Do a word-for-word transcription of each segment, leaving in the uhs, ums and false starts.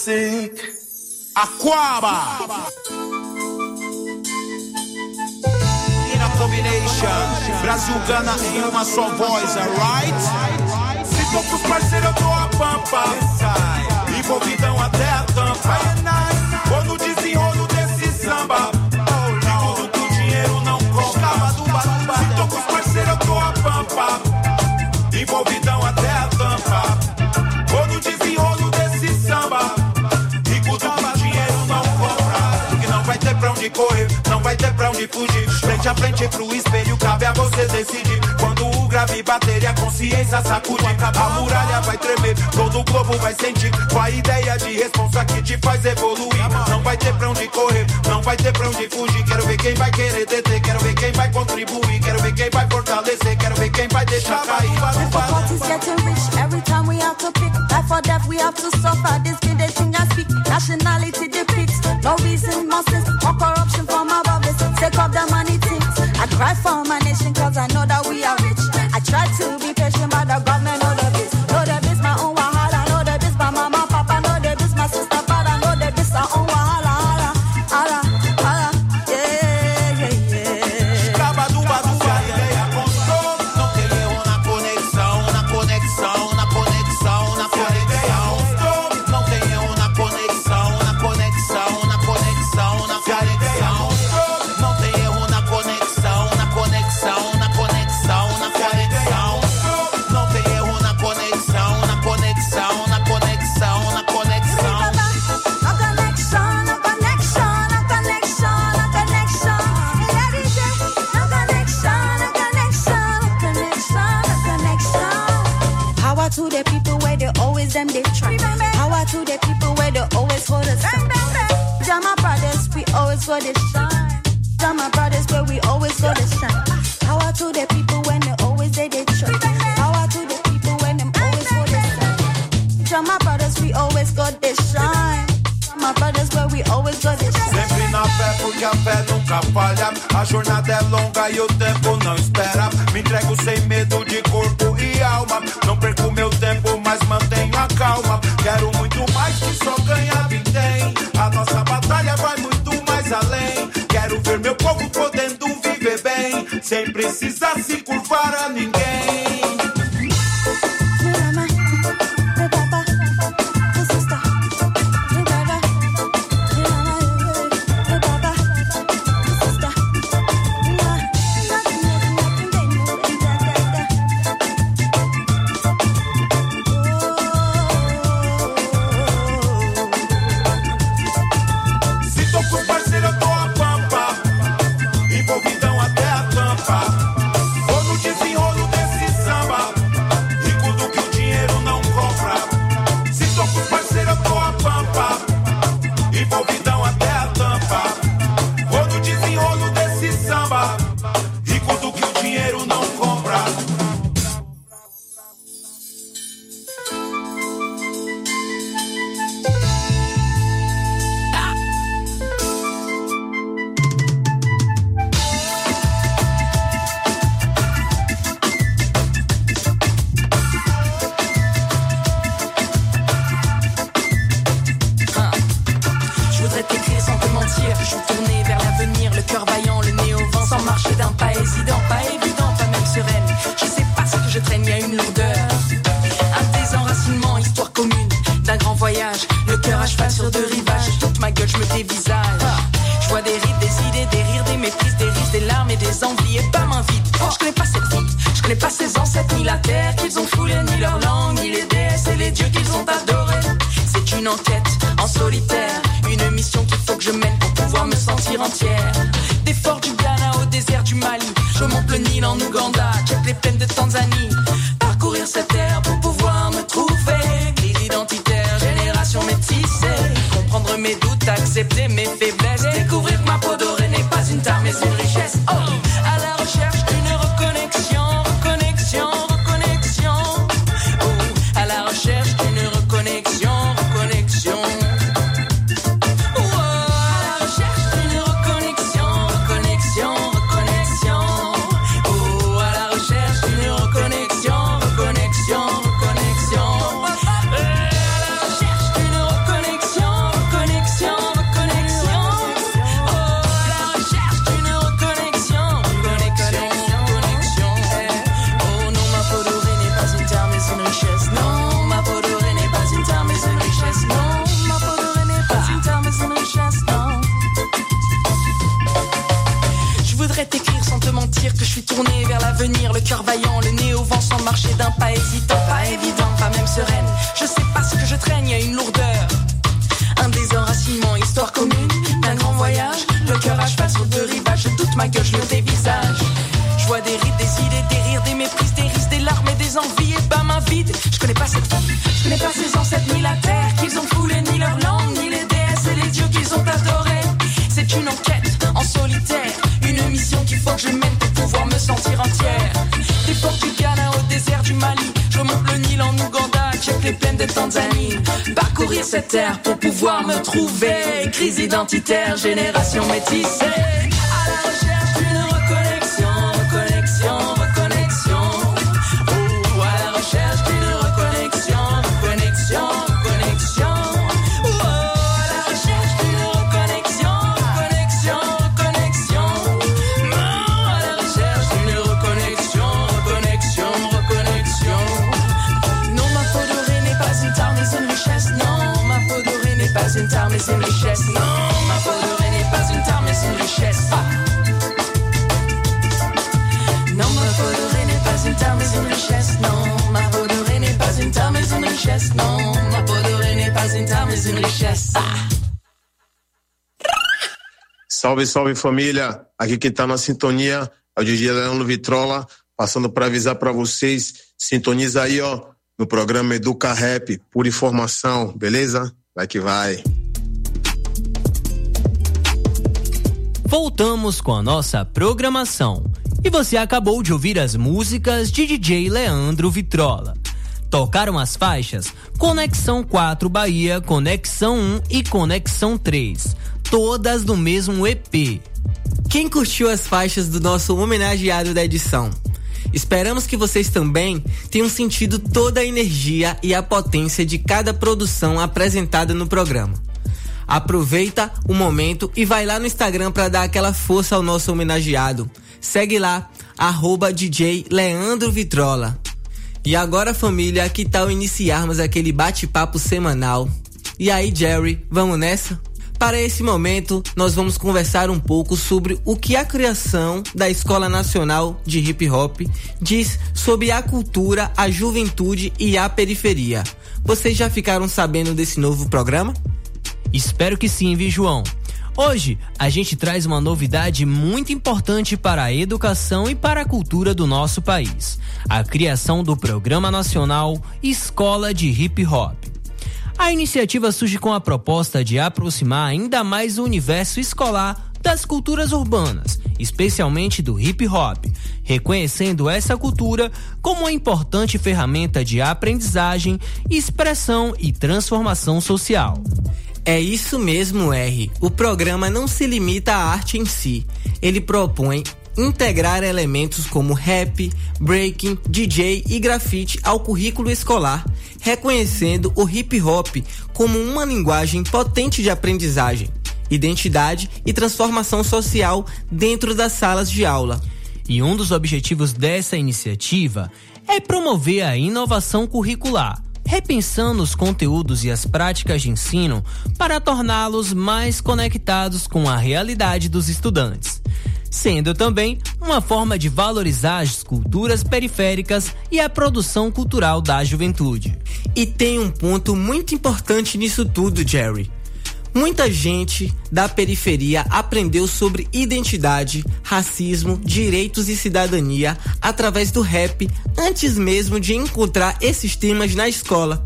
classic. Aquaba. In a combination, Brasil Gana em uma só voz, alright? Se tô com os parceiros eu tô a pampa, envolvidão até a tampa. Vou no desenrolo desse samba, de tudo que o dinheiro não compra. Se tô com os parceiros eu tô a pampa, envolvidão até a tampa. Vou no desenrolo desse samba, rico do que o dinheiro não compra. Porque não vai ter pra onde correr, não vai ter pra onde fugir. Frente a frente pro espelho, cabe a você decidir. Quando o grave bater e a consciência sacudir, a muralha vai tremer, todo o globo vai sentir. Com a ideia de responsa que te faz evoluir. Não vai ter pra onde correr, não vai ter pra onde fugir. Quero ver quem vai querer deter, quero ver quem vai contribuir. Quero ver quem vai fortalecer, quero ver quem vai deixar cair. Difficulties getting rich, every time we have to pick. Life or death, we have to suffer. This be the thing I speak. Nationality depicts, no reason, mustn't, or corruption from above this. Take up the money things. I cry for my nation cause I know that we are rich. I try to be patient but the government know the biz. Know the biz my own wahala. Know the biz my mama, papa. Know the biz my sister, father. Know the biz our own wahala. Hala, hala, hala. Yeah, yeah, yeah. Cabaduba, duba, ideia constou. Não tem erro na conexão, na conexão, na conexão, na conexão. Não tem erro na conexão, na conexão, na conexão, na conexão. Não tem erro na conexão, na conexão, na conexão, na conexão. Não tem erro na conexão, na conexão, na conexão, na conexão. No connection, no connection, no connection, no connection. Every day, no connection, no connection, no connection, no connection. Power to the people where they always them they try. Power to the people where they always hold us up. Jama brothers, we always go to shine. Jama brothers, where we always go to shine. Power to the people when they always they they try. Power to the people when them always hold us up. Jama brothers, we always go to shine. Jama brothers, where we always go to shine. Sempre na fé porque a fé nunca falha. A jornada é longa e o tempo não espera. Me entrego sem medo de corpo e alma. Não perco meu tempo, mas mantenho a calma. Quero muito mais que só ganhar vintém. A nossa batalha vai muito mais além. Quero ver meu povo podendo viver bem, sem precisar se curvar a ninguém. Connexion, connexion. cœur vaillant, le nez au vent sans marcher d'un pas hésitant, pas évident, pas même sereine. Je sais pas ce que je traîne, y a une lourdeur, un désenracinement, histoire commune d'un grand voyage. Le cœur à cheval sur deux rivages, je doute ma gueule, je le dévisage. Je vois des rides, des idées, des rires, des méprises, des risques, des larmes et des envies, et pas main vide. Je connais pas cette fille, je connais pas ses ancêtres, ni la terre qu'ils ont foulée, ni leur langue, ni les déesses et les dieux qu'ils ont adorés. C'est une enquête en solitaire, une mission qu'il faut que je mène pour pouvoir me sentir entière. Des Portugal au désert du Mali, je remonte le Nil en Ouganda, check les plaines de Tanzanie. Parcourir cette terre pour pouvoir me trouver. Crise identitaire, génération métissée. À la recherche d'une reconnexion, reconnexion, reconnexion. Oh, à la recherche d'une reconnexion, reconnexion, reconnexion. Oh, à la recherche d'une reconnexion, reconnexion, reconnexion. Oh, à la recherche d'une reconnexion, reconnexion, reconnexion. Non, ma peau dorée n'est pas une tare, mais une richesse. Non, ma peau dorée n'est pas une tare, mais une richesse. Non, ma peau dorée n'est pas une tare, mais une richesse. Ah. Non, ma peau dorée n'est pas une tare, mais une richesse. Non, ma peau dorée n'est pas une tare, mais une richesse. Non, ma peau dorée n'est pas une tare, mais une richesse. Ah. Salve, salve família, aqui quem tá na sintonia é o D J Leandro Vitrola, passando para avisar para vocês, sintoniza aí ó, no programa Educa Rap, pura informação, beleza? Vai que vai. Voltamos com a nossa programação e você acabou de ouvir as músicas de D J Leandro Vitrola. Tocaram as faixas Conexão quatro Bahia, Conexão um e Conexão três, todas do mesmo E P. Quem curtiu as faixas do nosso homenageado da edição? Esperamos que vocês também tenham sentido toda a energia e a potência de cada produção apresentada no programa. Aproveita o momento e vai lá no Instagram para dar aquela força ao nosso homenageado. Segue lá, arroba D J Leandro Vitrola. E agora, família, que tal iniciarmos aquele bate-papo semanal? E aí, Jerry, vamos nessa? Para esse momento, nós vamos conversar um pouco sobre o que a criação da Escola Nacional de Hip Hop diz sobre a cultura, a juventude e a periferia. Vocês já ficaram sabendo desse novo programa? Espero que sim, viu, João? Hoje, a gente traz uma novidade muito importante para a educação e para a cultura do nosso país: a criação do Programa Nacional Escola de Hip Hop. A iniciativa surge com a proposta de aproximar ainda mais o universo escolar das culturas urbanas, especialmente do hip hop, reconhecendo essa cultura como uma importante ferramenta de aprendizagem, expressão e transformação social. É isso mesmo, R. O programa não se limita à arte em si. Ele propõe integrar elementos como rap, breaking, D J e grafite ao currículo escolar, reconhecendo o hip hop como uma linguagem potente de aprendizagem, identidade e transformação social dentro das salas de aula. E um dos objetivos dessa iniciativa é promover a inovação curricular, repensando os conteúdos e as práticas de ensino para torná-los mais conectados com a realidade dos estudantes, sendo também uma forma de valorizar as culturas periféricas e a produção cultural da juventude. E tem um ponto muito importante nisso tudo, Jerry. Muita gente da periferia aprendeu sobre identidade, racismo, direitos e cidadania através do rap antes mesmo de encontrar esses temas na escola.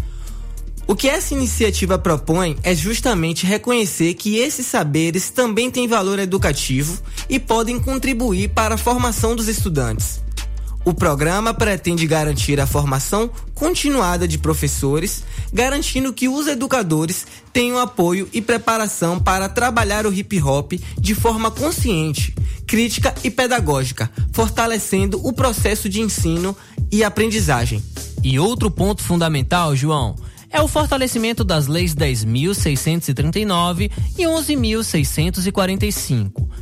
O que essa iniciativa propõe é justamente reconhecer que esses saberes também têm valor educativo e podem contribuir para a formação dos estudantes. O programa pretende garantir a formação continuada de professores, garantindo que os educadores tenham apoio e preparação para trabalhar o hip hop de forma consciente, crítica e pedagógica, fortalecendo o processo de ensino e aprendizagem. E outro ponto fundamental, João, é o fortalecimento das leis dez mil seiscentos e trinta e nove e onze mil seiscentos e quarenta e cinco,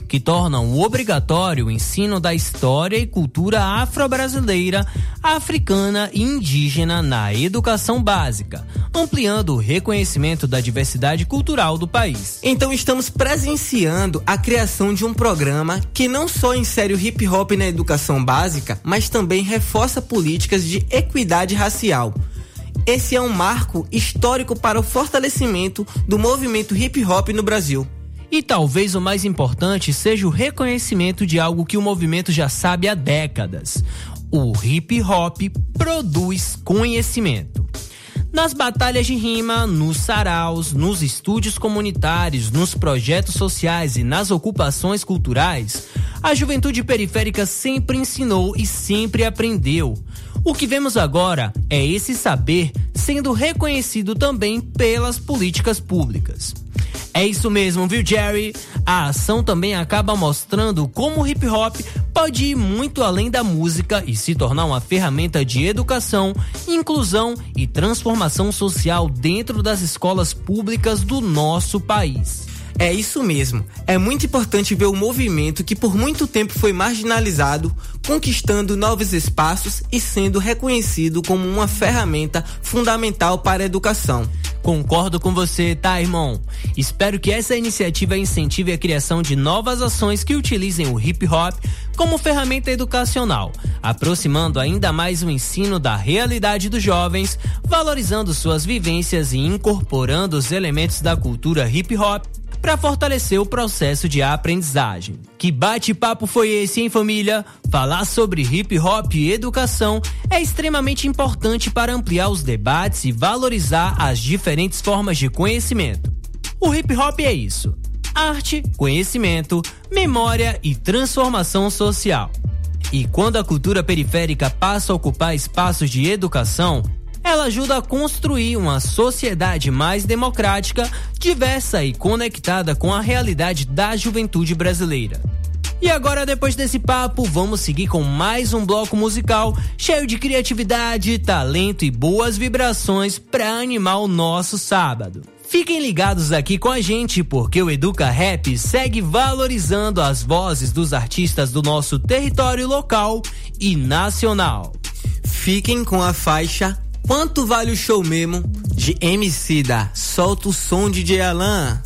que tornam obrigatório o ensino da história e cultura afro-brasileira, africana e indígena na educação básica, ampliando o reconhecimento da diversidade cultural do país. Então estamos presenciando a criação de um programa que não só insere o hip hop na educação básica, mas também reforça políticas de equidade racial. Esse é um marco histórico para o fortalecimento do movimento hip hop no Brasil. E talvez o mais importante seja o reconhecimento de algo que o movimento já sabe há décadas. O hip hop produz conhecimento. Nas batalhas de rima, nos saraus, nos estúdios comunitários, nos projetos sociais e nas ocupações culturais, a juventude periférica sempre ensinou e sempre aprendeu. O que vemos agora é esse saber sendo reconhecido também pelas políticas públicas. É isso mesmo, viu, Jerry? A ação também acaba mostrando como o hip hop pode ir muito além da música e se tornar uma ferramenta de educação, inclusão e transformação social dentro das escolas públicas do nosso país. É isso mesmo. É muito importante ver o movimento que por muito tempo foi marginalizado, conquistando novos espaços e sendo reconhecido como uma ferramenta fundamental para a educação. Concordo com você, tá, irmão? Espero que essa iniciativa incentive a criação de novas ações que utilizem o hip hop como ferramenta educacional, aproximando ainda mais o ensino da realidade dos jovens, valorizando suas vivências e incorporando os elementos da cultura hip hop para fortalecer o processo de aprendizagem. Que bate-papo foi esse, hein, família? Falar sobre hip hop e educação é extremamente importante para ampliar os debates e valorizar as diferentes formas de conhecimento. O hip hop é isso: arte, conhecimento, memória e transformação social. E quando a cultura periférica passa a ocupar espaços de educação, ela ajuda a construir uma sociedade mais democrática, diversa e conectada com a realidade da juventude brasileira. E agora, depois desse papo, vamos seguir com mais um bloco musical cheio de criatividade, talento e boas vibrações para animar o nosso sábado. Fiquem ligados aqui com a gente, porque o Educa Rap segue valorizando as vozes dos artistas do nosso território local e nacional. Fiquem com a faixa Quanto Vale o Show Mesmo, de Emicida. Solta o som, D J Alan.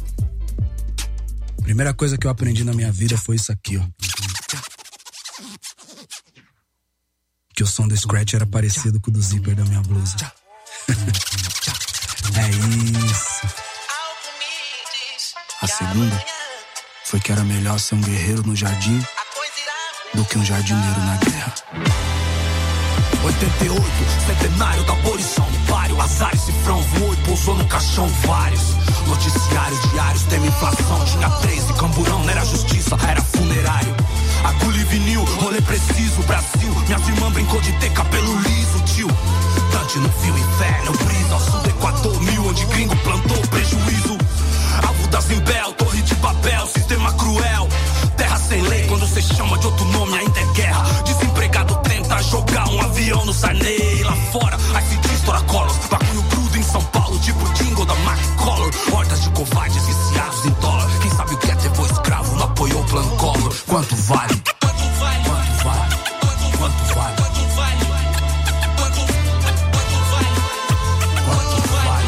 Primeira coisa que eu aprendi na minha vida foi isso aqui, ó. Que o som do scratch era parecido com o do zíper da minha blusa. É isso. A segunda foi que era melhor ser um guerreiro no jardim do que um jardineiro na guerra. oitenta e oito, centenário da abolição do páreo. Azar e cifrão voou e pousou no caixão vários. Noticiários diários, tema inflação. Tinha três e camburão, não era justiça, era funerário. Agulha e vinil, rolê preciso, Brasil. Minha irmã brincou de ter cabelo liso, tio. Dante no fio, inferno, brisa. Ao sul do Equador, mil, onde gringo plantou prejuízo. Alvo da Zimbel, torre de papel, sistema cruel. Terra sem lei, quando cê chama de outro nome ainda é guerra. Desempregado tenta jogar um avião no Sarney. Lá fora, I C D estoura colos. Bagulho crudo em São Paulo, tipo jingle da Mac Color. Hordas de covardes viciados em dólar. Quem sabe o que é ter foi escravo, não apoiou o plano Collor. Quanto vale? Quanto vale? Quanto vale? Quanto vale? Quanto vale? Quanto vale? Quanto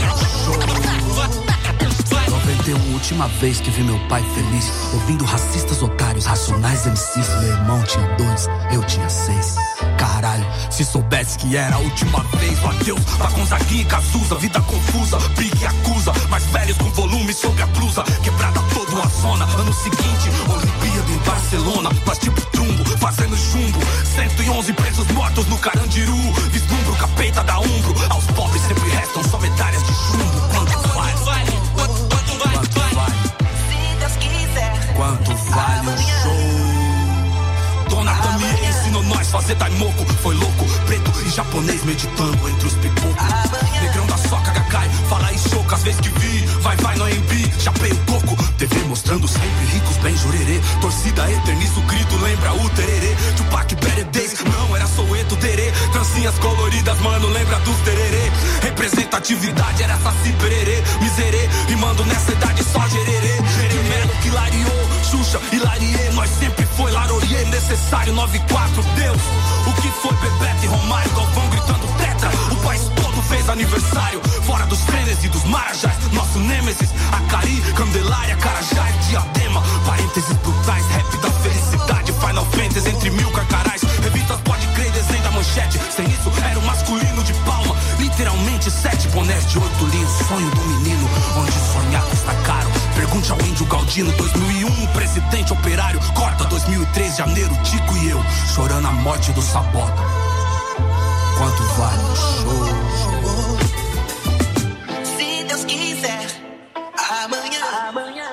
vale? noventa e um, última vez que vi meu pai feliz, ouvindo racistas otários, racionais M Cs. Meu irmão tinha dois, eu tinha seis. Caralho, se soubesse que era a última vez. O adeus pra Gonzaguinha e Cazuza. Vida confusa, briga e acusa. Mais velhos com volume sobre a blusa. Quebrada toda uma zona. Ano seguinte, Olimpíada em Barcelona. Mas tipo trumbo, fazendo chumbo. cento e onze presos mortos no Carandiru. Vislumbro, capeta da Umbro. Aos pobres sempre restam só medalhas de chumbo. Quanto vale? Quanto, quanto vale? Quanto vale? Se Deus quiser. Quanto vale o show? Dona Tamie ensinou nós fazer daimoku. Foi louco, preto e japonês meditando entre os pipocos. Negrão da soca, Gagai, fala aí choco. Às vezes que vi, vai, vai no A M B, chapei o coco. T V mostrando sempre ricos, bem jurerê. Torcida eterniza o grito, lembra o tererê. Tupac, Better Days, não era Soweto, terê. Trancinhas coloridas, mano, lembra dos tererê. Representatividade era saci, pererê. Miserê, rimando nessa idade só gererê. Melo que lariou, Xuxa puxa, Hilarie, nós sempre foi Larorie, necessário nove quatro, Deus. O que foi Bebeto e Romário, Galvão gritando tetra. O país todo fez aniversário, fora dos trenes e dos marajás. Nosso nêmesis, Acari, Candelária, Carajás, Diadema. Parênteses brutais, rap da felicidade. Final Fantasy entre mil carcarás. Revistas pode crer, desenho da manchete. Sem isso era o masculino de palma. Literalmente sete bonés de oito linhos. Sonho do menino, onde sonhar custa caro. Pergunte ao índio Galdino, dois mil e um, presidente operário. Corta dois mil e três, janeiro, Tico e eu, chorando a morte do Sabota. Quanto vale o show? Se Deus quiser, amanhã, amanhã.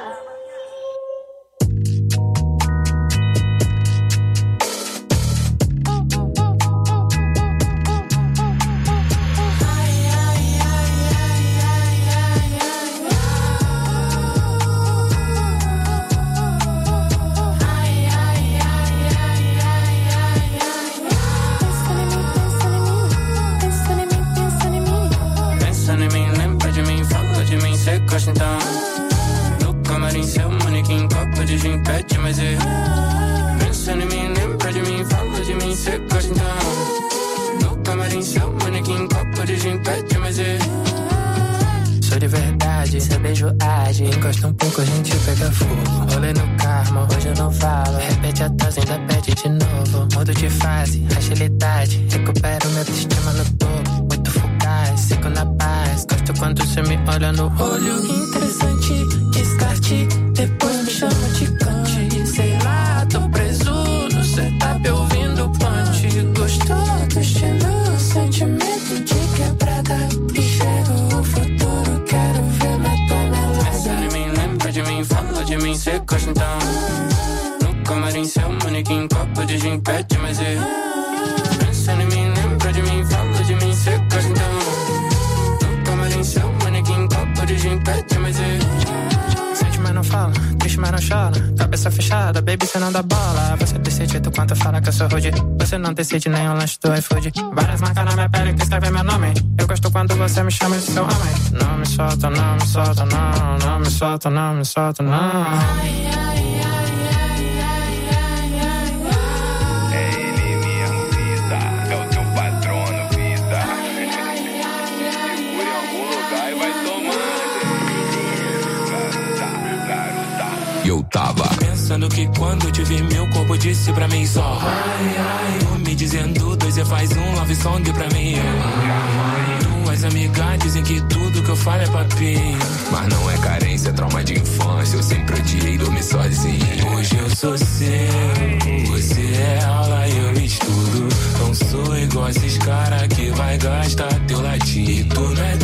Gosta então. No camarim, seu manequim, copo de gin, pede mais eu. Pensando em mim, lembra de mim, fala de mim, cê gosta então. No camarim, seu manequim, copo de gin, pede mais eu. Sou de verdade, seu beijo age. Encosta um pouco, a gente pega fogo. Rolê no karma, hoje eu não falo. Repete a dose, ainda pede de novo. Mudo de fase, agilidade. Recupero minha autoestima no topo. Muito fugaz, seco na paz. Gosto quando você me olha no olho. Interessante, descarte. Depois me chama de cante. Sei lá, tô preso no setup ouvindo punch. Gostou do estilo, sentimento de quebrada. E chega o futuro, quero ver na tonelada. Pensa em mim, lembra de mim, fala de mim, cê gosta então. No camarim, seu manequim, copo de gin, pede mais eu. Pensa em mim, lembra de mim, fala de mim, cê gosta então. No camarim, seu manequim, copo de gin, pede mais eu. Sente, mas não fala, triste, mas não chora. Cabeça fechada, baby, cê não dá bola. Você decide tu quanto fala que eu sou rude. Você não decide nem o lanche do iFood. Várias marcas na minha pele que escrevem meu nome. Eu gosto quando você me chama de seu homem. Não me solta, não me solta, não. Não me solta, não me solta, não. Ai, ai, ai, ai, ai, ai, ai. É ele, minha vida. É o teu patrono, vida. Segura em algum lugar e vai tomando. E eu tava pensando que quando te vi, meu corpo disse pra mim só ai, ai. Tu me dizendo dois, você faz um love song pra mim. Tuas amigas dizem que tudo que eu falo é papinho. Mas não é carência, é trauma de infância. Eu sempre odiei dormir sozinho. Hoje eu sou seu, você é aula e eu estudo. Não sou igual esses caras que vai gastar teu latim. E tu não é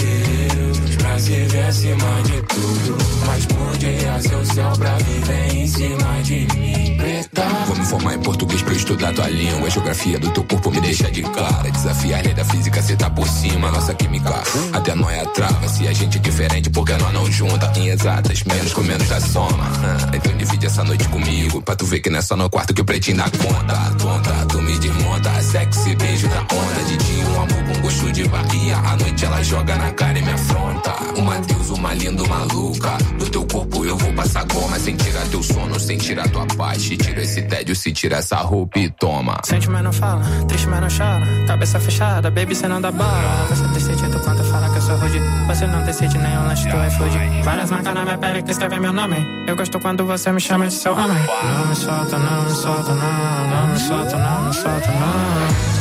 Deus pra se ver acima de tudo. Mas podia ser o céu pra viver em cima de mim. Preta, vou me formar em português pra eu estudar tua língua. A geografia do teu corpo me deixa de cara. Desafiar a lei da física, cê tá por cima. Nossa química, até nós é trava. Se a gente é diferente, porque nós não junta. Em exatas, menos com menos da soma. Então divide essa noite comigo, pra tu ver que não é só no quarto que o pretinho dá conta. Tonta, tu me desmonta, sexy beijo da onda. De dia um amor com gosto de Bahia. À noite ela joga na cara e me afronta. Uma deusa, uma linda, maluca. Do teu corpo eu vou passar goma. Sem tirar teu sono, sem tirar tua paz. Te tira esse tédio, se tira essa roupa e toma. Sente, mas não fala, triste, mas não chora. Cabeça fechada, baby, cê não dá bola. Você decide tu quanto fala que eu sou rude. Você não decide nem o lanche do iFood. Várias marcas na minha pele que escrevem meu nome. Eu gosto quando você me chama de seu homem. Não me solta, não me solta, não. Não me solta, não me solta, não.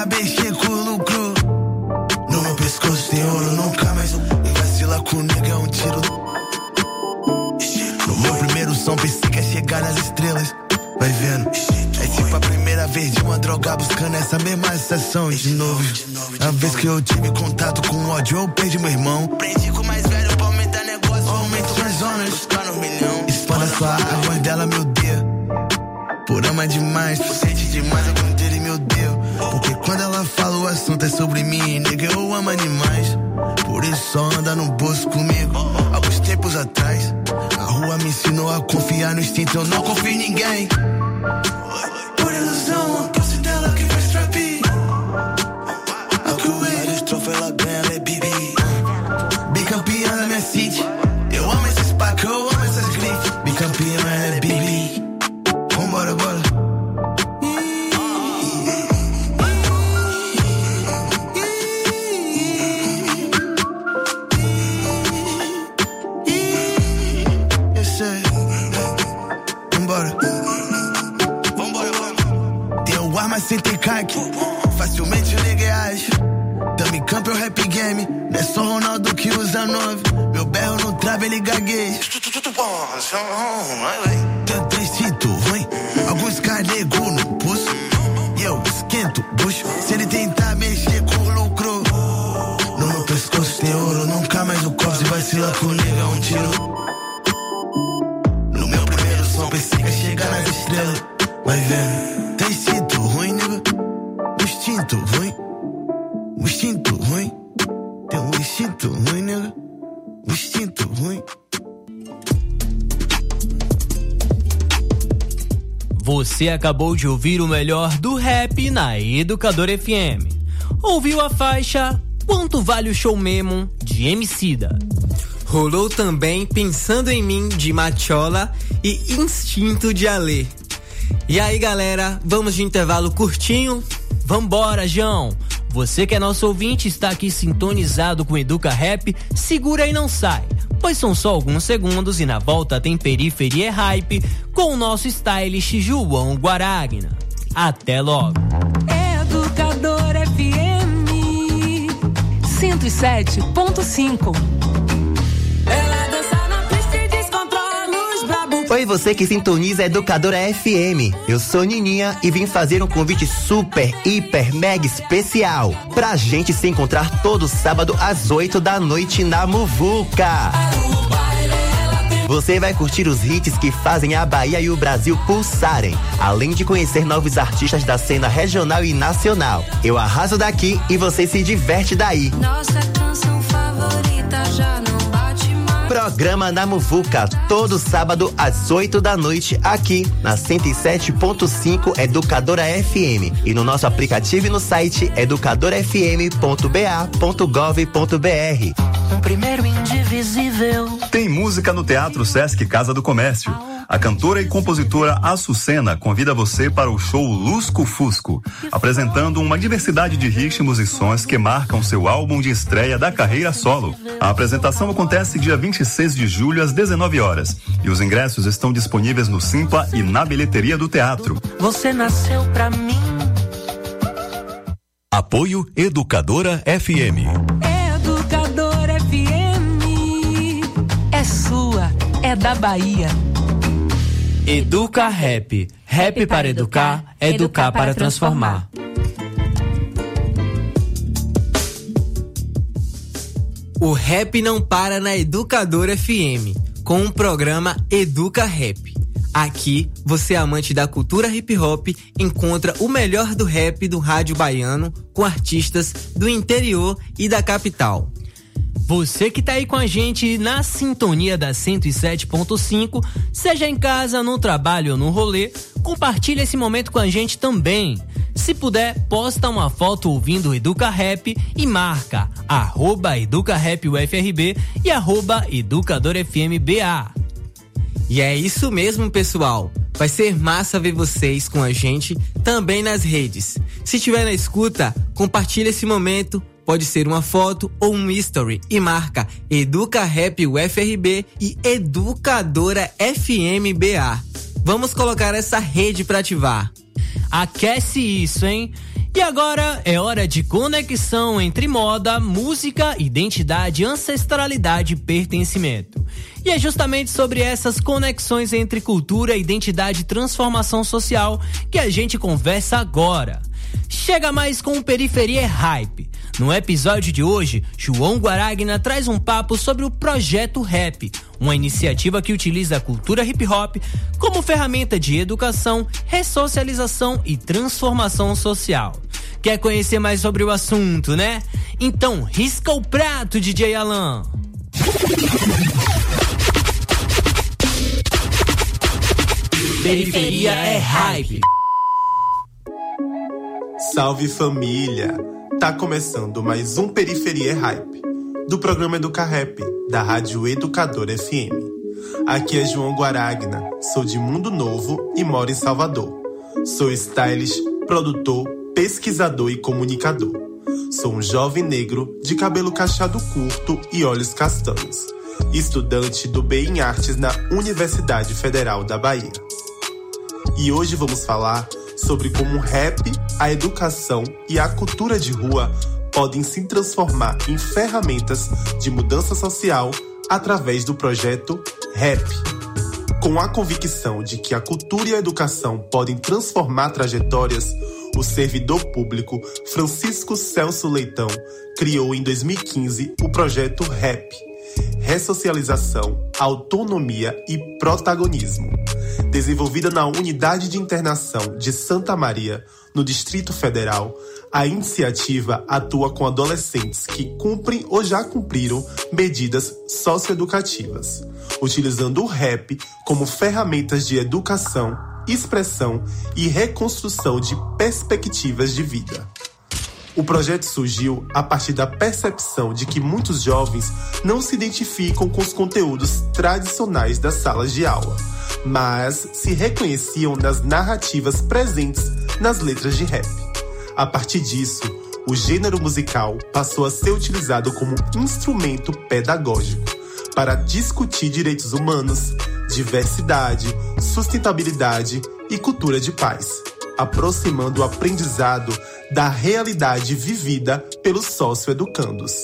No meu pescoço tem ouro, nunca mais. E vacila com o negão vai vendo. É tipo a primeira vez de uma droga buscando essa mesma sensação de novo. A vez que eu tive contato com ódio, eu perdi meu irmão. Prendi com o mais velho pra aumentar negócio. Aumento as zonas, buscar no milhão. Expanda sua a voz dela me odeia. Por ama demais, por sente demais, algum dele me odeia. Porque quando ela fala o assunto é sobre mim, nega, eu amo animais. Por isso só anda no bolso comigo. Alguns tempos atrás, a rua me ensinou a confiar no instinto, eu não confio em ninguém. Por ilusão, a posse dela que faz trap. Vários troféus ela ganha, ela é bibi. Bicampeã da minha city. Eu amo esses pacos, eu amo essas grifes. Bicampeã, ela é bibi. Vambora, bora. Mas sem ter caque, facilmente o nega age. Tamo em campo, é o rap game. Não é só Ronaldo que usa nove. Meu berro no trave, ele gagueja. Tentei sinto ruim. Alguns carregam no pulso e eu esquento o bucho. Se ele tentar mexer com o lucro, no meu pescoço tem ouro. Nunca mais o copo se vacilar com o nega é um tiro. No meu primeiro som, pensei que chegar nas estrelas. Vai vendo, tem instinto ruim, nega. O instinto ruim. O instinto ruim. Tem um instinto ruim, nega. O instinto ruim. Você acabou de ouvir o melhor do rap na Educadora F M. Ouviu a faixa Quanto Vale o Show Mesmo, de Emicida. Rolou também Pensando em Mim, de Machola, e Instinto, de Alê. E aí, galera, vamos de intervalo curtinho? Vambora, João! Você que é nosso ouvinte, está aqui sintonizado com Educa Rap, segura e não sai, pois são só alguns segundos e na volta tem Periferia é Hype com o nosso stylist João Guaragna. Até logo! Educador F M cento e sete ponto cinco. Oi, você que sintoniza a Educadora F M. Eu sou Nininha e vim fazer um convite super, hiper, mega especial pra gente se encontrar todo sábado às oito da noite na Muvuca. Você vai curtir os hits que fazem a Bahia e o Brasil pulsarem, além de conhecer novos artistas da cena regional e nacional. Eu arraso daqui e você se diverte daí. Nossa canção favorita já não bate mais. Programa na Muvuca, todo sábado às oito da noite, aqui na cento e sete ponto cinco Educadora F M e no nosso aplicativo e no site educadora f m ponto b a ponto gov ponto b r. Um primeiro indivisível. Tem música no Teatro Sesc Casa do Comércio. A cantora e compositora Açucena convida você para o show Lusco Fusco, apresentando uma diversidade de ritmos e sons que marcam seu álbum de estreia da carreira solo. A apresentação acontece dia vinte e seis de julho às dezenove horas e os ingressos estão disponíveis no Simpla e na bilheteria do teatro. Você nasceu pra mim. Apoio Educadora F M. Educadora F M é sua, é da Bahia. Educa Rap. Rap para educar, educar para transformar. O rap não para na Educadora F M, com o programa Educa Rap. Aqui, você amante da cultura hip hop encontra o melhor do rap do rádio baiano com artistas do interior e da capital. Você que tá aí com a gente na sintonia da cento e sete ponto cinco, seja em casa, no trabalho ou no rolê, compartilha esse momento com a gente também. Se puder, posta uma foto ouvindo o Educa Rap e marca arroba Educa Rap U F R B e arroba Educador F M B A. E é isso mesmo, pessoal. Vai ser massa ver vocês com a gente também nas redes. Se estiver na escuta, compartilha esse momento. Pode ser uma foto ou um history e marca Educa Rap U F R B e Educadora F M B A. Vamos colocar essa rede para ativar. Aquece isso, hein? E agora é hora de conexão entre moda, música, identidade, ancestralidade e pertencimento. E é justamente sobre essas conexões entre cultura, identidade e transformação social que a gente conversa agora. Chega mais com o Periferia é Hype. No episódio de hoje, João Guaragna traz um papo sobre o Projeto Rap, uma iniciativa que utiliza a cultura hip hop como ferramenta de educação, ressocialização e transformação social. Quer conhecer mais sobre o assunto, né? Então, risca o prato, D J Alan. Periferia é Hype. Salve família! Tá começando mais um Periferia é Hype, do programa Educa Rap, da Rádio Educadora F M. Aqui é João Guaragna, sou de Mundo Novo e moro em Salvador. Sou stylist, produtor, pesquisador e comunicador. Sou um jovem negro de cabelo cacheado curto e olhos castanhos, estudante do B em Artes na Universidade Federal da Bahia. E hoje vamos falar sobre como o rap, a educação e a cultura de rua podem se transformar em ferramentas de mudança social através do projeto Rap. Com a convicção de que a cultura e a educação podem transformar trajetórias, o servidor público Francisco Celso Leitão criou em dois mil e quinze o projeto Rap, Ressocialização, Autonomia e Protagonismo. Desenvolvida na Unidade de Internação de Santa Maria, no Distrito Federal, a iniciativa atua com adolescentes que cumprem ou já cumpriram medidas socioeducativas, utilizando o rap como ferramentas de educação, expressão e reconstrução de perspectivas de vida. O projeto surgiu a partir da percepção de que muitos jovens não se identificam com os conteúdos tradicionais das salas de aula, mas se reconheciam nas narrativas presentes nas letras de rap. A partir disso, o gênero musical passou a ser utilizado como instrumento pedagógico para discutir direitos humanos, diversidade, sustentabilidade e cultura de paz, aproximando o aprendizado da realidade vivida pelos socioeducandos.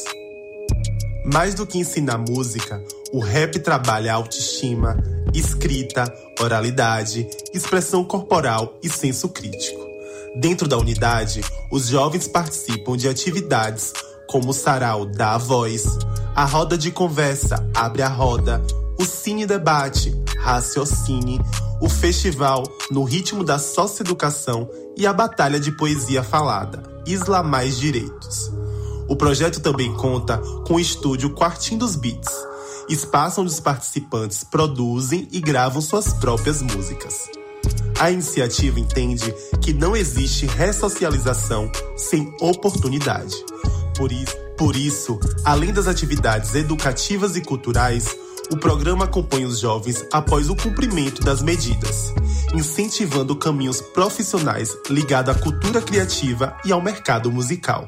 Mais do que ensinar música, o rap trabalha a autoestima, escrita, oralidade, expressão corporal e senso crítico. Dentro da unidade, os jovens participam de atividades como o sarau Dá a Voz, a roda de conversa Abre a Roda, o Cine Debate, Raciocine, o festival No Ritmo da Socioeducação e a batalha de poesia falada, Isla Mais Direitos. O projeto também conta com o estúdio Quartinho dos Beats, espaço onde os participantes produzem e gravam suas próprias músicas. A iniciativa entende que não existe ressocialização sem oportunidade. Por isso, por isso, além das atividades educativas e culturais, o programa acompanha os jovens após o cumprimento das medidas, incentivando caminhos profissionais ligados à cultura criativa e ao mercado musical.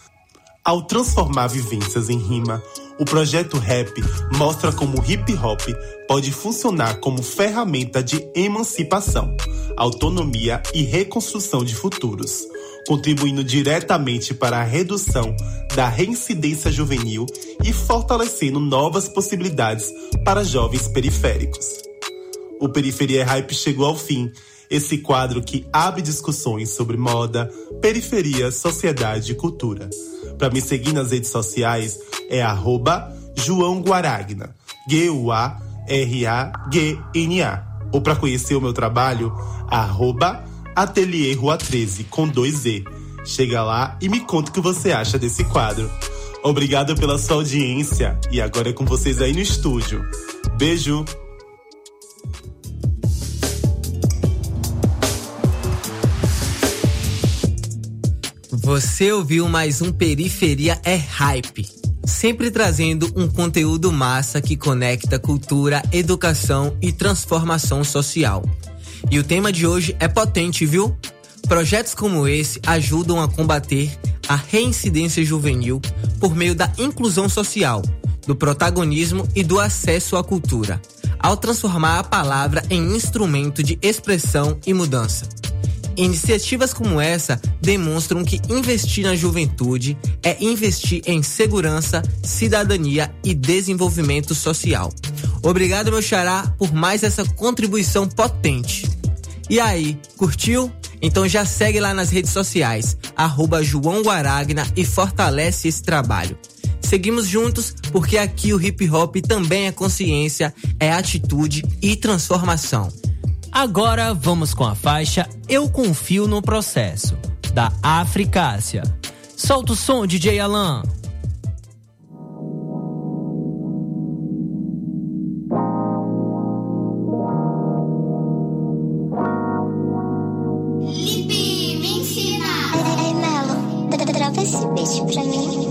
Ao transformar vivências em rima, o projeto Rap mostra como o hip hop pode funcionar como ferramenta de emancipação, autonomia e reconstrução de futuros, contribuindo diretamente para a redução da reincidência juvenil e fortalecendo novas possibilidades para jovens periféricos. O Periferia é Hype chegou ao fim, esse quadro que abre discussões sobre moda, periferia, sociedade e cultura. Para me seguir nas redes sociais é arroba João Guaragna, G U A R A G N A. Ou para conhecer o meu trabalho, arroba Ateliê Rua treze, com dois E. Chega lá e me conta o que você acha desse quadro. Obrigado pela sua audiência e agora é com vocês aí no estúdio. Beijo! Você ouviu mais um Periferia é Hype, sempre trazendo um conteúdo massa que conecta cultura, educação e transformação social. E o tema de hoje é potente, viu? Projetos como esse ajudam a combater a reincidência juvenil por meio da inclusão social, do protagonismo e do acesso à cultura, ao transformar a palavra em instrumento de expressão e mudança. Iniciativas como essa demonstram que investir na juventude é investir em segurança, cidadania e desenvolvimento social. Obrigado, meu xará, por mais essa contribuição potente. E aí, curtiu? Então já segue lá nas redes sociais, arroba João Guaragna, e fortalece esse trabalho. Seguimos juntos porque aqui o hip hop também é consciência, é atitude e transformação. Agora vamos com a faixa Eu Confio no Processo, da Africácia. Solta o som, D J Alan. Lipe, me ensina. Ei, Melo, trava esse beat pra mim.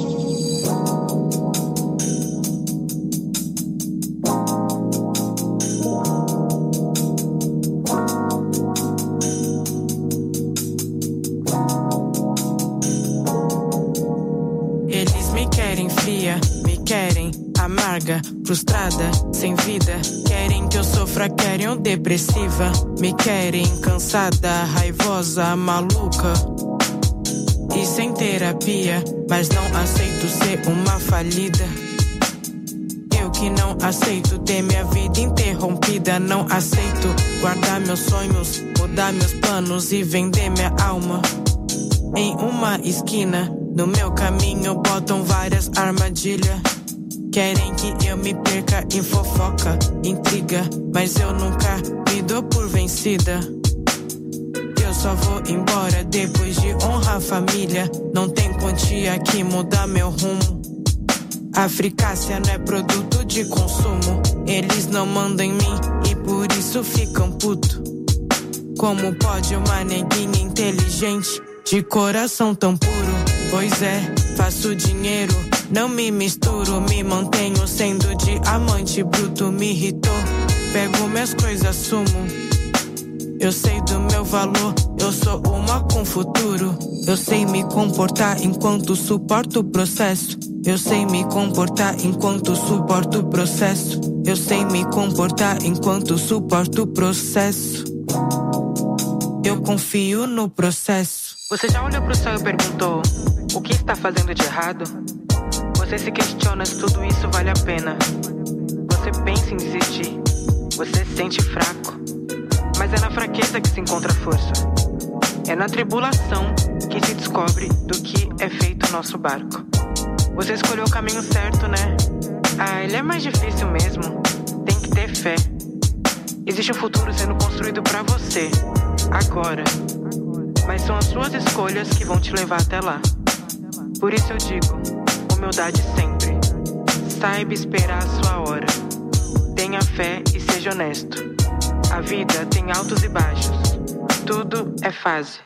Frustrada, sem vida, querem que eu sofra, querem eu depressiva, me querem cansada, raivosa, maluca e sem terapia, mas não aceito ser uma falida. Eu que não aceito ter minha vida interrompida, não aceito guardar meus sonhos, mudar meus planos e vender minha alma. Em uma esquina, no meu caminho botam várias armadilhas. Querem que eu me perca em fofoca, intriga, mas eu nunca me dou por vencida. Eu só vou embora depois de honrar a família. Não tem quantia que mudar meu rumo. Africácia não é produto de consumo. Eles não mandam em mim e por isso ficam puto. Como pode uma neguinha inteligente, de coração tão puro? Pois é, faço dinheiro, não me misturo, me mantenho sendo diamante bruto, me irritou. Pego minhas coisas, sumo. Eu sei do meu valor, eu sou uma com futuro. Eu sei me comportar enquanto suporto o processo. Eu sei me comportar enquanto suporto o processo. Eu sei me comportar enquanto suporto o processo. Eu confio no processo. Você já olhou pro céu e perguntou: o que está fazendo de errado? Você se questiona se tudo isso vale a pena. Você pensa em desistir. Você se sente fraco. Mas é na fraqueza que se encontra força. É na tribulação que se descobre do que é feito o nosso barco. Você escolheu o caminho certo, né? Ah, ele é mais difícil mesmo. Tem que ter fé. Existe um futuro sendo construído pra você, agora. Mas são as suas escolhas que vão te levar até lá. Por isso eu digo, humildade sempre. Saiba esperar a sua hora. Tenha fé e seja honesto. A vida tem altos e baixos. Tudo é fase.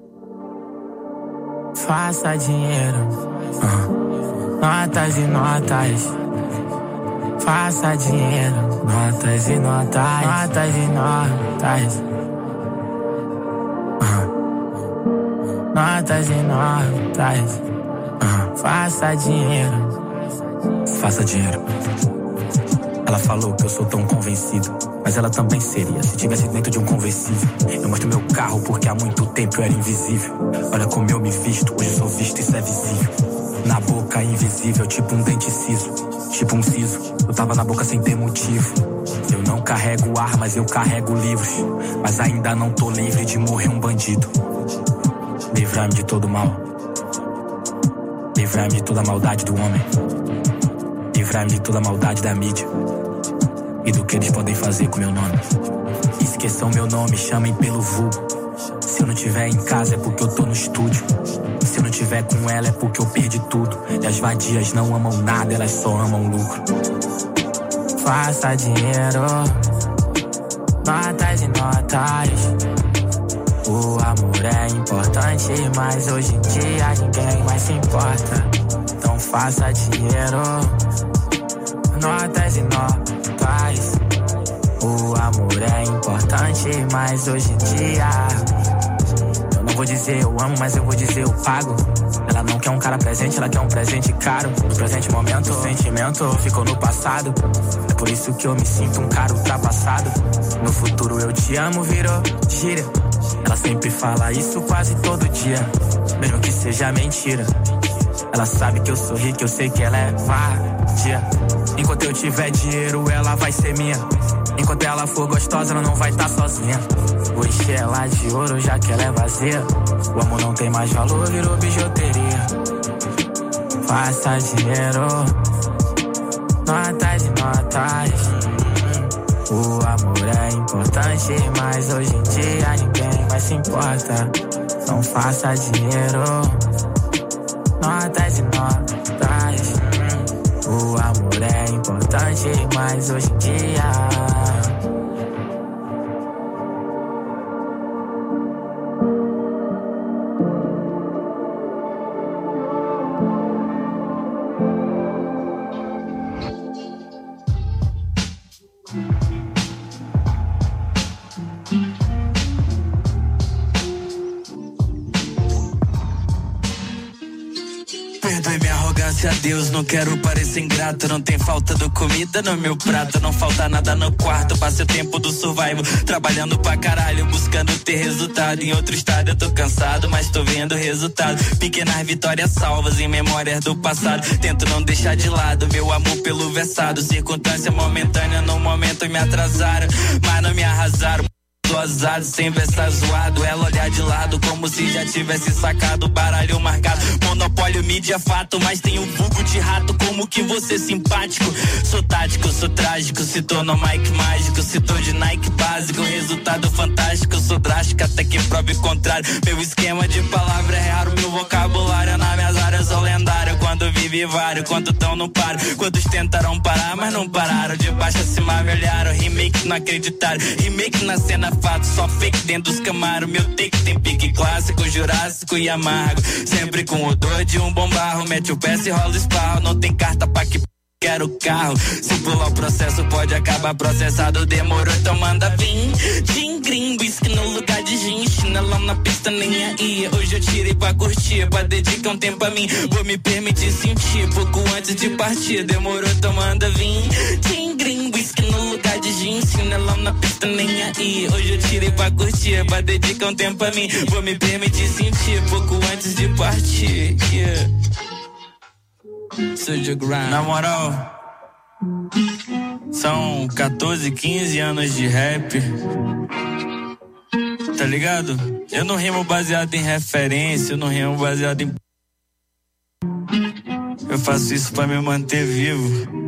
Faça dinheiro. Notas e notas. Faça dinheiro. Notas e notas. Notas e notas. Notas e notas. Faça dinheiro. Faça dinheiro. Ela falou que eu sou tão convencido, mas ela também seria se tivesse dentro de um conversível. Eu mostro meu carro porque há muito tempo eu era invisível. Olha como eu me visto, hoje eu sou visto, isso é visível. Na boca invisível, tipo um dente ciso, tipo um siso. Eu tava na boca sem ter motivo. Eu não carrego armas, eu carrego livros, mas ainda não tô livre de morrer um bandido. Livrar-me de todo mal. Livrar-me de toda a maldade do homem. Livrar-me de toda a maldade da mídia e do que eles podem fazer com meu nome. Esqueçam meu nome, chamem pelo vulgo. Se eu não tiver em casa é porque eu tô no estúdio. Se eu não tiver com ela é porque eu perdi tudo. E as vadias não amam nada, elas só amam lucro. Faça dinheiro. Notas e notas. O amor é importante, mas hoje em dia ninguém mais se importa. Então faça dinheiro. Notas e notas. O amor é importante, mas hoje em dia eu não vou dizer eu amo, mas eu vou dizer eu pago. Ela não quer um cara presente, ela quer um presente caro. No presente momento, o sentimento ficou no passado. É por isso que eu me sinto um cara ultrapassado. No futuro eu te amo virou gíria. Ela sempre fala isso quase todo dia, mesmo que seja mentira. Ela sabe que eu sou rico, eu sei que ela é vadia. Enquanto eu tiver dinheiro, ela vai ser minha. Enquanto ela for gostosa, ela não vai estar sozinha. Vou encher ela de ouro, já que ela é vazia. O amor não tem mais valor, virou bijuteria. Faça dinheiro, notas e notas. O amor é importante, mas hoje em dia ninguém mais se importa. Não faça dinheiro, notas e notas. O amor é importante, mas hoje em dia Deus, não quero parecer ingrato. Não tem falta de comida no meu prato. Não falta nada no quarto. Passei o tempo do survival trabalhando pra caralho, buscando ter resultado. Em outro estado eu tô cansado, mas tô vendo resultado. Pequenas vitórias salvas em memórias do passado. Tento não deixar de lado meu amor pelo versado. Circunstância momentânea, no momento me atrasaram, mas não me arrasaram. Azado, sem versar zoado, ela olhar de lado como se já tivesse sacado o baralho marcado. Monopólio, mídia, fato, mas tem um vulgo de rato. Como que você simpático? Sou tático, sou trágico, se tô no Mike mágico, se tô de Nike básico, resultado fantástico. Sou drástico até que prove o contrário. Meu esquema de palavra é raro, meu vocabulário nas minhas áreas sou lendário. Quando vive vários, quanto tão não paro. Quantos tentaram parar, mas não pararam. De baixo acima me olharam, remake não acreditaram. Remake na cena fato, só fake dentro dos camaros. Meu take tem pique clássico, jurássico e amargo. Sempre com odor de um bom barro. Mete o pé se rola esparro. Não tem carta pra que quero carro. Se pular o processo pode acabar processado. Demorou, então manda vir. Gin gringo, whisky no lugar de gin. Chinelão na pista nem aí. Hoje eu tirei pra curtir, pra dedicar um tempo a mim. Vou me permitir sentir pouco antes de partir. Demorou, então manda vir. Gin gringo, whisky no lugar de gin. Chinelão na pista nem aí. Hoje eu tirei pra curtir, pra dedicar um tempo a mim. Vou me permitir sentir pouco antes de partir. Yeah. Na moral, são catorze, quinze anos de rap, tá ligado? Eu não rimo baseado em referência, eu não rimo baseado em... Eu faço isso pra me manter vivo.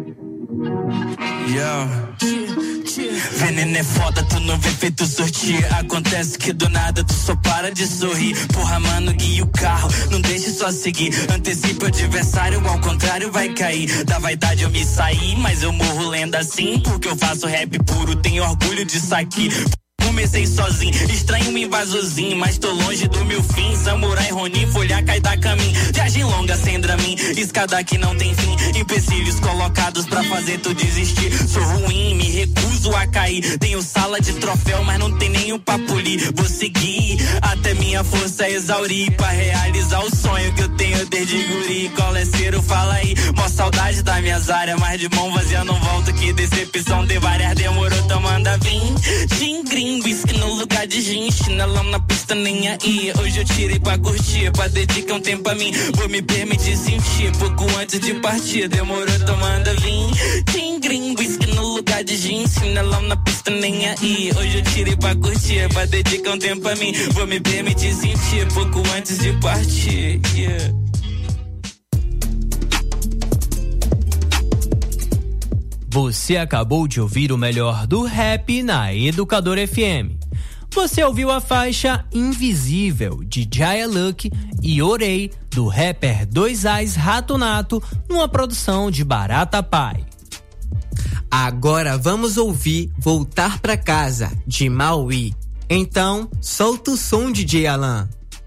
Yo. Veneno é foda, tu não vê feito sortir. Acontece que do nada tu só para de sorrir. Porra, mano, guia o carro, não deixe só seguir. Antecipa o adversário, ao contrário vai cair. Da vaidade eu me saí, mas eu morro lenda assim. Porque eu faço rap puro, tenho orgulho disso aqui. Comecei sozinho, estranho um invasorzinho, mas tô longe do meu fim. Samurai Ronin, folha cai da caminho. Viagem longa sem Dramin, escada que não tem fim. Empecilhos colocados pra fazer tu desistir. Sou ruim, me recuso a cair. Tenho sala de troféu, mas não tem nenhum pra polir. Vou seguir até minha força exaurir, pra realizar o sonho que eu tenho desde guri. Coleceiro, fala aí, mó saudade das minhas áreas, mas de mão vazia não volto. Que decepção, de várias demorou, então manda vir. Gin gringo, whisky no lugar de gin, chinelão na pista nem aí. Hoje eu tirei pra curtir, pra dedicar um tempo a mim. Vou me permitir sentir pouco antes de partir. Demorou, então manda vir. Gin gringo, whisky no lugar de gin, chinelão na pista nem aí. Hoje eu tirei pra curtir, pra dedicar um tempo a mim. Vou me permitir sentir pouco antes de partir. Yeah. Você acabou de ouvir o melhor do rap na Educadora F M. Você ouviu a faixa Invisível, de Jaya Luck e Orei, do rapper Dois Ais Ratonato, numa produção de Barata Pai. Agora vamos ouvir Voltar Pra Casa, de Maui. Então, solta o som, D J Alan.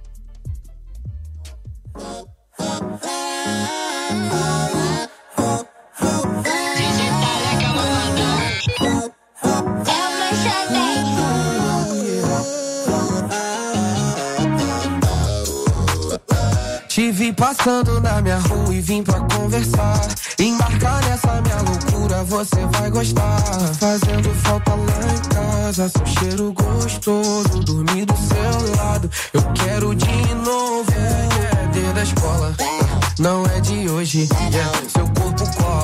Te vi passando na minha rua e vim pra conversar. Embarcar nessa minha loucura, você vai gostar. Fazendo falta lá em casa, seu cheiro gostoso. Dormir do seu lado, eu quero de novo. É, é, desde a escola, não é de hoje. É, seu corpo cola.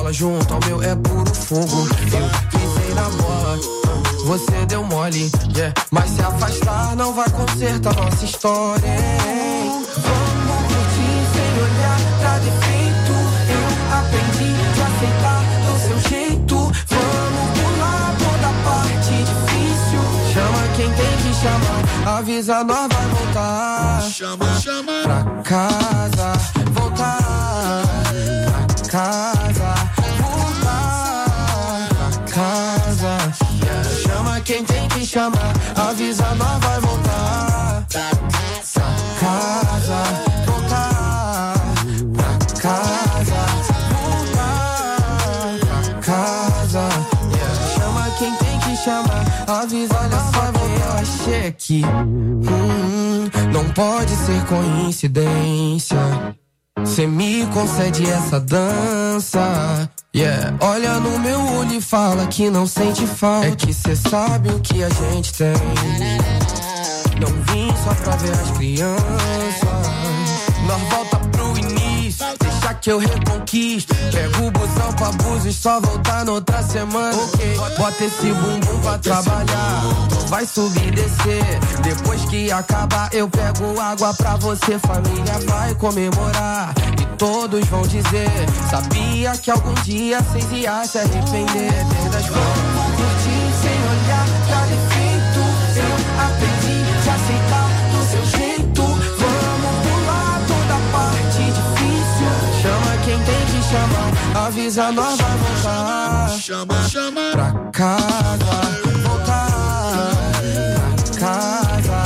rola junto ao meu é puro fogo. Eu pisei na bola, você deu mole, yeah. Mas se afastar não vai consertar nossa história, hein? Vamos curtir sem olhar pra defeito. Eu aprendi a aceitar do seu jeito. Vamos pular toda parte difícil. Chama quem tem que chamar, avisa nós vai voltar. Chama, chama pra casa, voltar pra casa, voltar pra casa. Yeah. Chama quem tem que chamar, avisa nós vai voltar pra casa, voltar pra casa, voltar pra casa. Yeah. Chama quem tem que chamar, avisa nós vai voltar. Eu achei aqui, hum, não pode ser coincidência. Cê me concede essa dança, yeah. Olha no meu olho e fala que não sente falta. É que cê sabe o que a gente tem. Não vim só pra ver as crianças. Nós volta pro início, deixa que eu reconquisto. Pego o busão pra Búzios, só voltar noutra semana. Ok, bota esse bumbum pra trabalhar. Vai subir e descer. Depois que acabar eu pego água pra você. Família vai comemorar e todos vão dizer: sabia que algum dia cês iam se arrepender. Das vamos curtir sem olhar pra defeito. Eu aprendi a aceitar do seu jeito. Vamos pular toda parte difícil. Chama quem tem que chamar, avisa nós vai voltar. Chama, chama pra casa, voltar pra casa,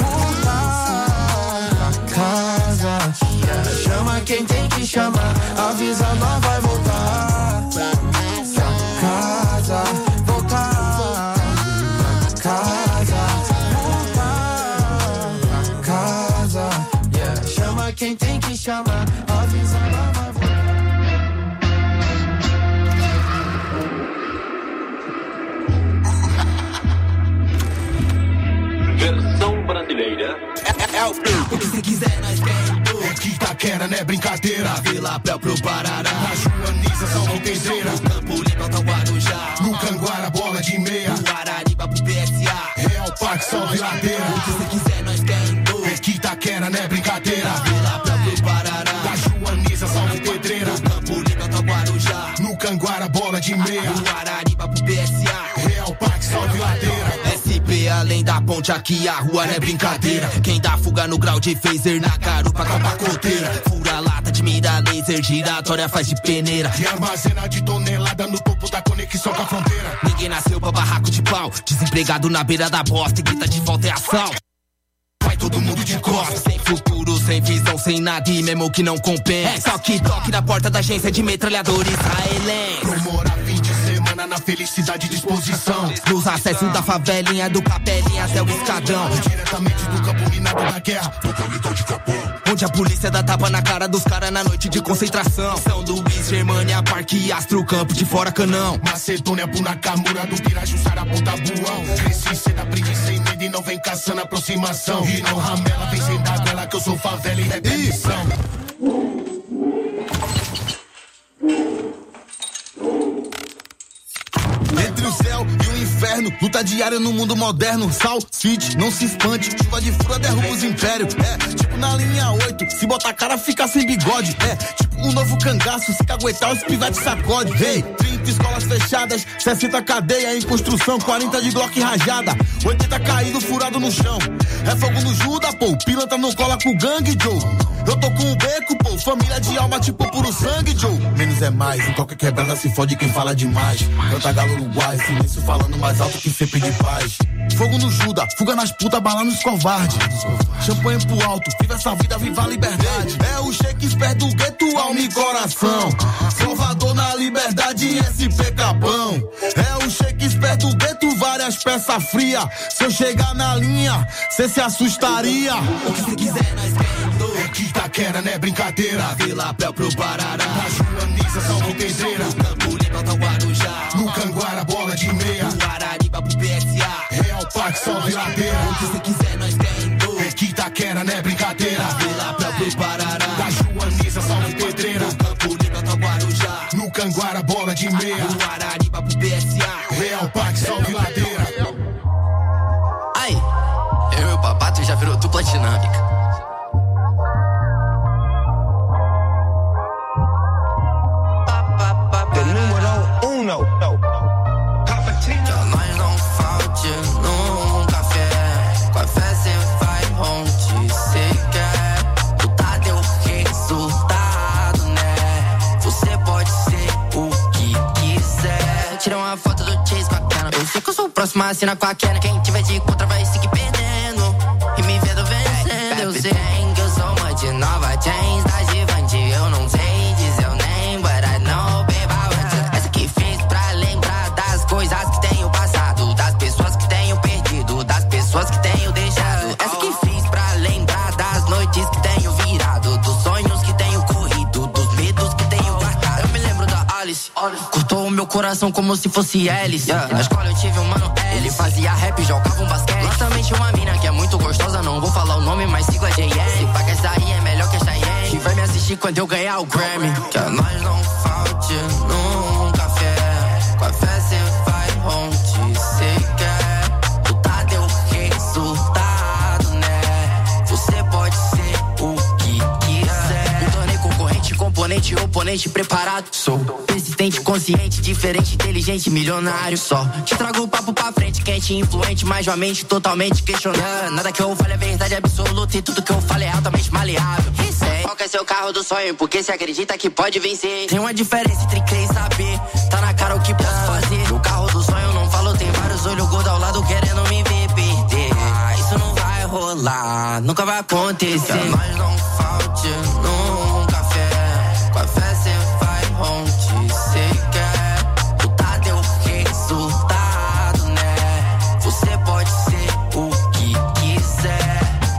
voltar pra casa. Yeah. Chama quem tem que chamar, avisa nós vai voltar pra casa, voltar pra casa, voltar pra casa. Yeah. Chama quem tem que chamar, avisa nós vai voltar. Versão brasileira. É, é o o que você quiser, nós quer. É que Itaquera, né? Brincadeira. Vila Pel pro Parará. Na Joaniza, São Montezeira. No Campo Limpo, até o Guarujá. No Canguara, bola de meia. Do Arariba pro P S A. Real Parque, Salve Ladeira. O que você quiser, nós quer. É que Itaquera, né? Brincadeira. Vila Pel pro Parará. Na Joaniza, Salve Pedreira. No Campo Limpo, até o Guarujá. No Canguara, bola de meia. Do Arariba pro P S A. Real Parque, Salve Ladeira. Além da ponte aqui a rua não é brincadeira. Quem dá fuga no grau de phaser na garupa acaba a coteira. Fura lata de mira laser, giratória faz de peneira. E armazena de tonelada no topo da conexão com a fronteira. Ninguém nasceu pra barraco de pau. Desempregado na beira da bosta e grita de volta é assalto. Vai todo mundo de costas. Sem futuro, sem visão, sem nada e mesmo que não compensa. É só que toque na porta da agência de metralhador israelense. Promora fim de semana na felicidade e disposição. Nos acessos da favelinha, do capelinha até o escadão. Diretamente do campo minado da guerra, totalidade de Capão. Onde a polícia dá tapa na cara dos caras na noite de concentração. São Luís, Germânia, Parque Astro, Campo de Fora, Canão. Macedônia, Punacamura, do Piraju, Saraponta, Buão. Cresci cedo, aprendi sem medo e não vem caçando aproximação. E não ramela, vem sem dar ela que eu sou favela e repetição. Entre o céu e o inferno, luta diária no mundo moderno. Sal City, não se espante, chuva de fura derruba os impérios. É, tipo na linha oito, se botar a cara fica sem bigode. É, tipo um novo cangaço, se caguetar os pivetes sacode. Hey, trinta escolas fechadas, sessenta cadeia em construção, quarenta de Glock rajada, oitenta caído furado no chão. É fogo no Juda, pô, pilantra não cola com o gangue, Joe. Eu tô com o beco, pô, família de alma tipo puro sangue, Joe. Menos é mais, em qualquer quebrada se fode quem fala demais. Canta galo uruguai, silêncio falando mais alto que sempre de paz. Fogo no Juda, fuga nas putas, bala nos covardes. Champanhe pro alto, viva essa vida, viva a liberdade. É o Shakespeare do gueto, alma e coração. Salvador na liberdade, S P Capão. É o Shakespeare do gueto, várias peças frias. Se eu chegar na linha, cê se assustaria. O que cê quiser, nós queremos. É que Itaquera, né, brincadeira. Vila Pel pro Parará. Na Joaniza, São Montezeira. No Campo Limpo, até o Guarujá. No Canguara, bola de meia. Do Arariba pro P S A. Real Parque, Salve Ladeira. O que cê quiser, nós queremos. É que Itaquera, né, brincadeira. Vila Pel pro Parará. Da Joaniza, Salve Pedreira. No Campo Limpo, até o Guarujá. No Tanguara, bola de meia. Do Arariba pro B S A. Real Parque, salve ladeira. Ai, eu e meu papato já virou dupla dinâmica. The número uno. Que a nós não falte num café. Com a fé cê vai onde cê quer. Lutar deu resultado, né? Você pode ser o que quiser. Tira uma foto do Chase com a Canon. Eu sei que eu sou o próximo a assinar com a Canon. Quem tiver de contra vai seguir perdendo. E me vendo vencendo. Eu sei que eu sou uma de nova chains da Givenchy. Eu não sei dizer o name, but I know, babe, I want you. Essa que fiz pra lembrar das coisas que tenho passado, das pessoas que tenho perdido, das pessoas que tenho deixado. Essa que fiz pra lembrar das noites que tenho virado, dos sonhos que tenho corrido, dos medos que tenho guardado. Eu me lembro da Alice, cortou o meu coração como se fosse hélice. Na escola eu tive um mano, ele fazia rap, jogava um basquete. Lá também tinha uma mina que é muito gostosa, não vou falar o nome, mas sigla J N. Se paga essa aí é melhor que a Cheyenne, que vai me assistir quando eu ganhar o Grammy. Que a nós não falte num café. Com a fé cê vai onde cê quer. Lutar deu resultado, né? Você pode ser o que quiser. Me tornei concorrente, componente, oponente preparado. Sou persistente, consciente, diferente, inteligente, milionário. Só te trago o papo pra frente, quente, influente, mas uma mente totalmente questionando. Nada que eu fale é verdade absoluta e tudo que eu falo é altamente maleável. Qual que é seu carro do sonho? Porque você acredita que pode vencer. Tem uma diferença entre crer e saber. Tá na cara o que posso fazer. O carro do sonho não falo, tem vários olhos gordos ao lado querendo me ver perder. Ah, isso não vai rolar, nunca vai acontecer. Que nós não falte num café. Com a fé cê vai onde cê quer. Lutar deu resultado, né? Você pode ser o que quiser.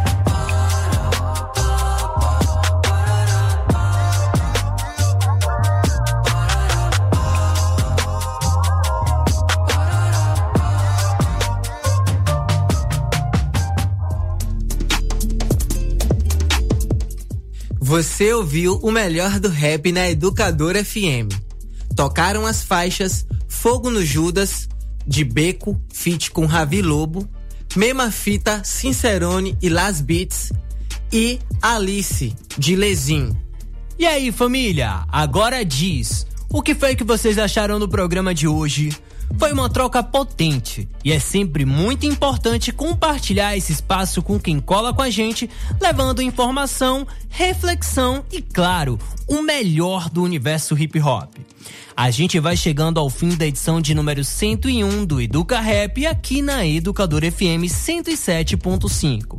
Você ouviu o melhor do rap na Educadora F M. Tocaram as faixas Fogo no Judas, de Beco, feat com Ravi Lobo, Mesma Fita, Sincerone e Las Beats, e Alice, de Lezin. E aí, família, agora diz, o que foi que vocês acharam do programa de hoje? Foi uma troca potente e é sempre muito importante compartilhar esse espaço com quem cola com a gente, levando informação, reflexão e, claro, o melhor do universo hip hop. A gente vai chegando ao fim da edição de número cento e um do Educa Rap aqui na Educadora F M cento e sete ponto cinco.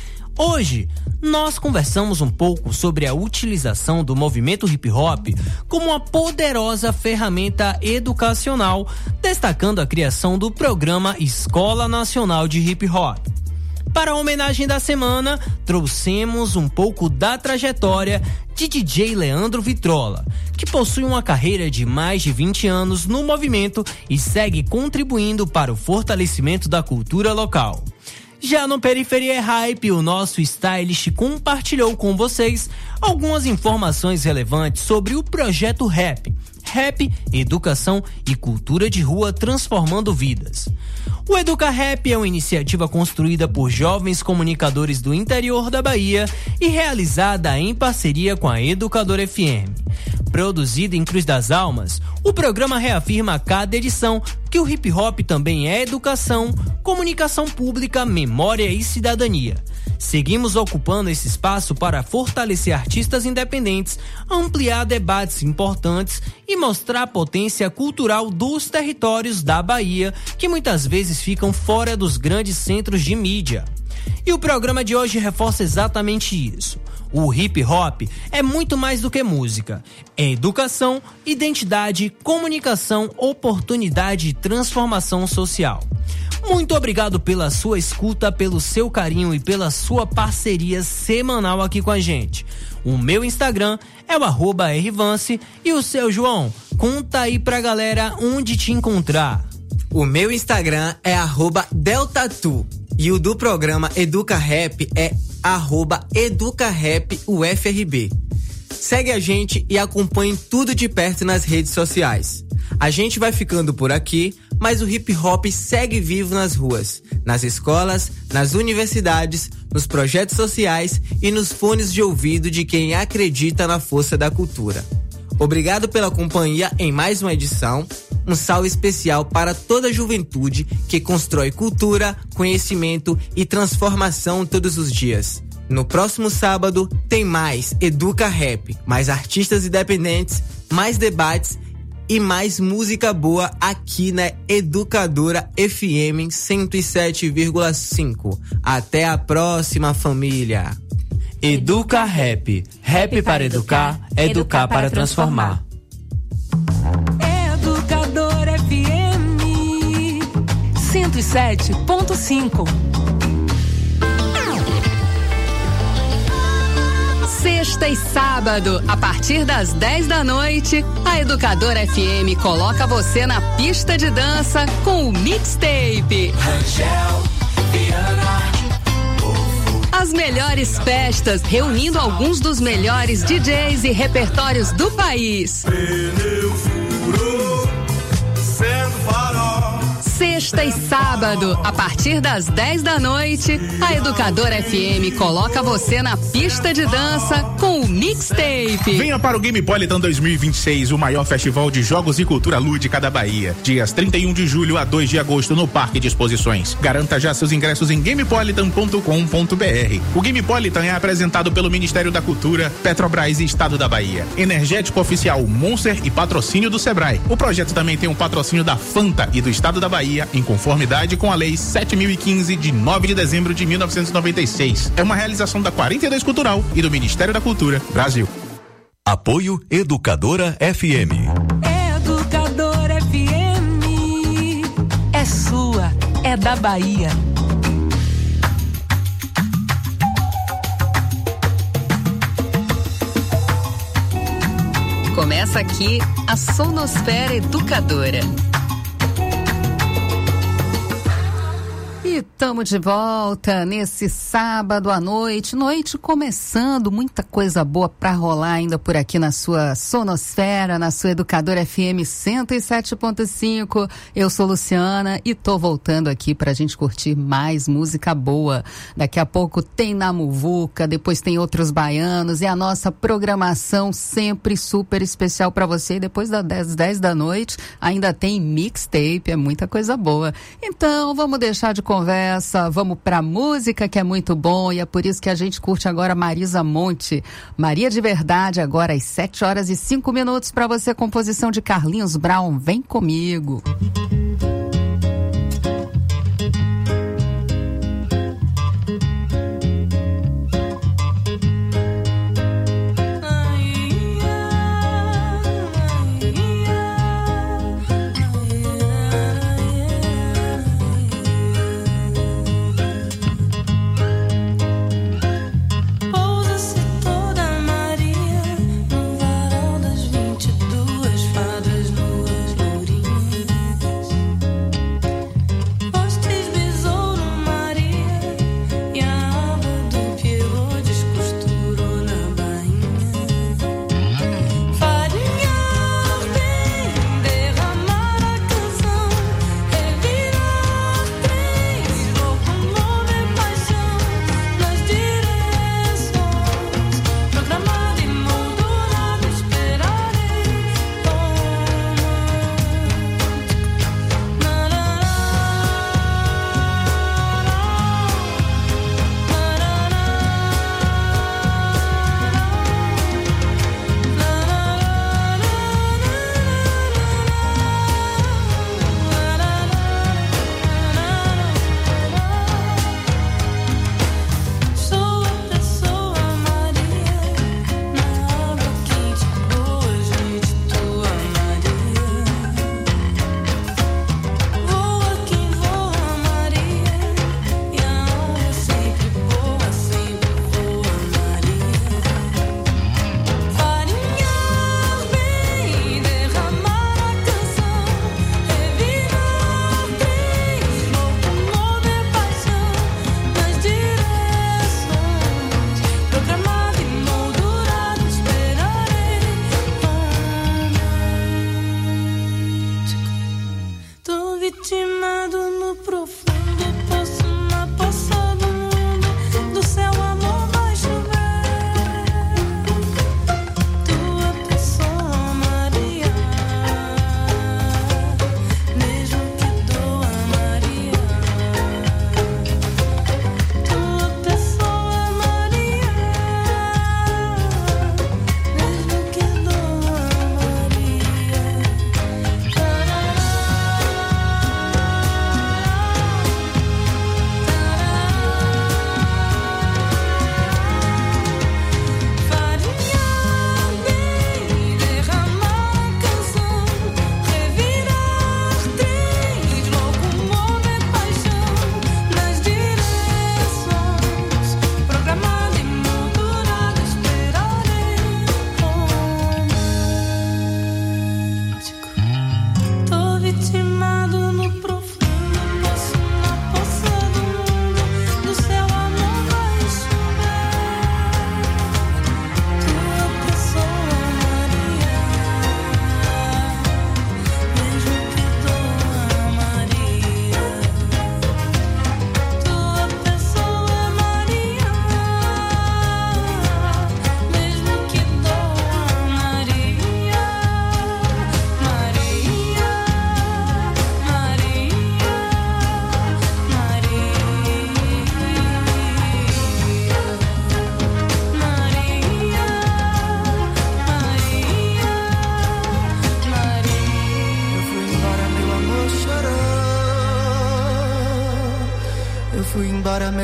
Hoje, nós conversamos um pouco sobre a utilização do movimento hip hop como uma poderosa ferramenta educacional, destacando a criação do programa Escola Nacional de Hip Hop. Para a homenagem da semana, trouxemos um pouco da trajetória de D J Leandro Vitrola, que possui uma carreira de mais de vinte anos no movimento e segue contribuindo para o fortalecimento da cultura local. Já no Periferia Hype, o nosso stylist compartilhou com vocês algumas informações relevantes sobre o projeto Rap, Rap, Educação e Cultura de Rua Transformando Vidas. O Educa Rap é uma iniciativa construída por jovens comunicadores do interior da Bahia e realizada em parceria com a Educadora F M. Produzido em Cruz das Almas, o programa reafirma a cada edição que o hip hop também é educação, comunicação pública, memória e cidadania. Seguimos ocupando esse espaço para fortalecer artistas independentes, ampliar debates importantes e mostrar a potência cultural dos territórios da Bahia, que muitas vezes ficam fora dos grandes centros de mídia. E o programa de hoje reforça exatamente isso. O hip hop é muito mais do que música. É educação, identidade, comunicação, oportunidade e transformação social. Muito obrigado pela sua escuta, pelo seu carinho e pela sua parceria semanal aqui com a gente. O meu Instagram é o arroba rvance e o seu, João, conta aí pra galera onde te encontrar. O meu Instagram é arroba deltatu e o do programa Educa Rap é arroba educarapufrb. Segue a gente e acompanhe tudo de perto nas redes sociais. A gente vai ficando por aqui, mas o hip hop segue vivo nas ruas, nas escolas, nas universidades, nos projetos sociais e nos fones de ouvido de quem acredita na força da cultura. Obrigado pela companhia em mais uma edição. Um salve especial para toda a juventude que constrói cultura, conhecimento e transformação todos os dias. No próximo sábado tem mais Educa Rap, mais artistas independentes, mais debates e mais música boa aqui na Educadora F M cento e sete vírgula cinco. Até a próxima, família. Educa Rap. Rap para educar, educar para transformar. Educadora F M cento e sete ponto cinco. Sexta e sábado, a partir das dez da noite, a Educadora F M coloca você na pista de dança com o Mixtape. Rangel, Viana, As melhores festas, reunindo alguns dos melhores D Js e repertórios do país. pneu furou, sendo farol. Sexta e sábado, a partir das dez da noite, a Educadora F M coloca você na pista de dança com o Mixtape. Venha para o Gamepolitan dois mil e vinte e seis, o maior festival de jogos e cultura lúdica da Bahia. Dias trinta e um de julho a dois de agosto no Parque de Exposições. Garanta já seus ingressos em gamepolitan ponto com ponto b r. O Gamepolitan é apresentado pelo Ministério da Cultura, Petrobras e Estado da Bahia. Energético oficial Monster e patrocínio do Sebrae. O projeto também tem um patrocínio da Fanta e do Estado da Bahia, em conformidade com a Lei sete mil e quinze, de nove de dezembro de mil novecentos e noventa e seis. É uma realização da quarenta e dois Cultural e do Ministério da Cultura, Brasil. Apoio Educadora F M. Educadora F M é sua, é da Bahia. Começa aqui a Sonosfera Educadora. E estamos de volta nesse sábado à noite, noite começando, muita coisa boa para rolar ainda por aqui na sua Sonosfera, na sua Educadora F M cento e sete ponto cinco. Eu sou Luciana e tô voltando aqui pra gente curtir mais música boa. Daqui a pouco tem Na Muvuca, depois tem Outros Baianos e a nossa programação sempre super especial para você. E depois das dez da noite ainda tem Mixtape, é muita coisa boa. Então vamos deixar de conversa, vamos pra música que é muito bom e é por isso que a gente curte agora Marisa Monte. Maria de Verdade, agora às sete horas e cinco minutos pra você, composição de Carlinhos Brown. Vem comigo. Varal das vinte e duas fadas nuas lourinhas.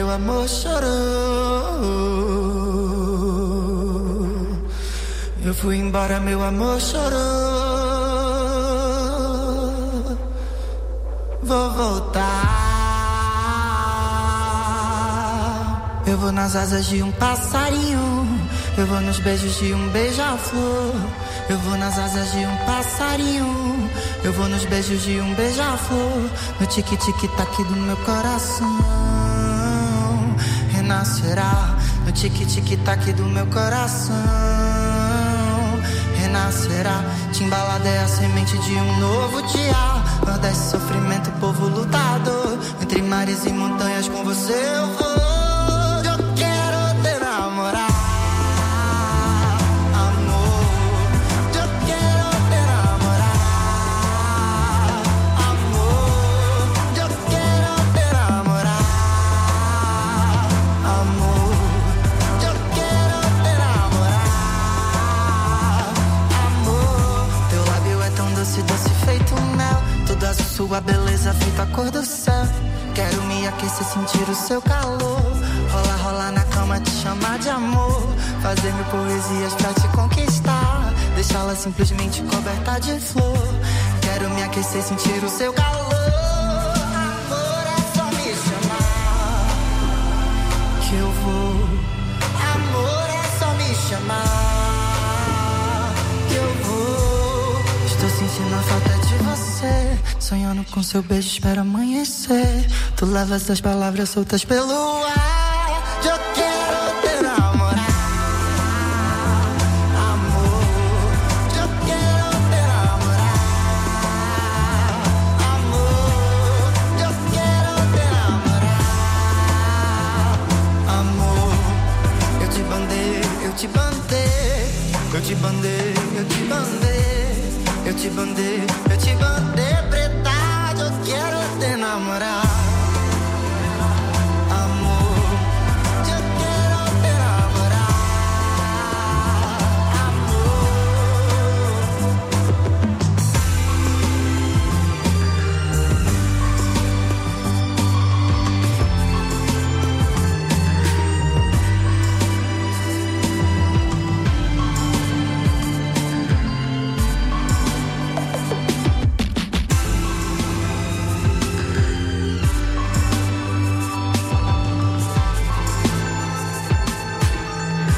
meu amor chorou. Eu fui embora, meu amor chorou. Vou voltar. Eu vou nas asas de um passarinho. Eu vou nos beijos de um beija-flor. Eu vou nas asas de um passarinho. Eu vou nos beijos de um beija-flor. No tique-tique-tac do meu coração renascerá. No tique-tique-tac do meu coração renascerá. Timbalada é a semente de um novo dia. Nordeste, sofrimento, povo lutador. Entre mares e montanhas com você eu vou. Eu quero te namorar. Doce feito mel, tudo azul, sua beleza feita a cor do céu. Quero me aquecer, sentir o seu calor. Rolar, rolar na cama, te chamar de amor. Fazer mil poesias pra te conquistar. Deixá-la simplesmente coberta de flor. Quero me aquecer, sentir o seu calor. Amor é só me chamar que eu vou. Amor é só me chamar que eu vou. Estou sentindo a falta de você. Sonhando com seu beijo, espero amanhecer. Tu levas as palavras soltas pelo ar. Eu quero te namorar. Amor, eu quero te namorar. Amor, eu quero te namorar. Amor, eu te bandei, eu te bandei. Eu te bandei, eu te bandei. Eu te bandei, eu te bandei.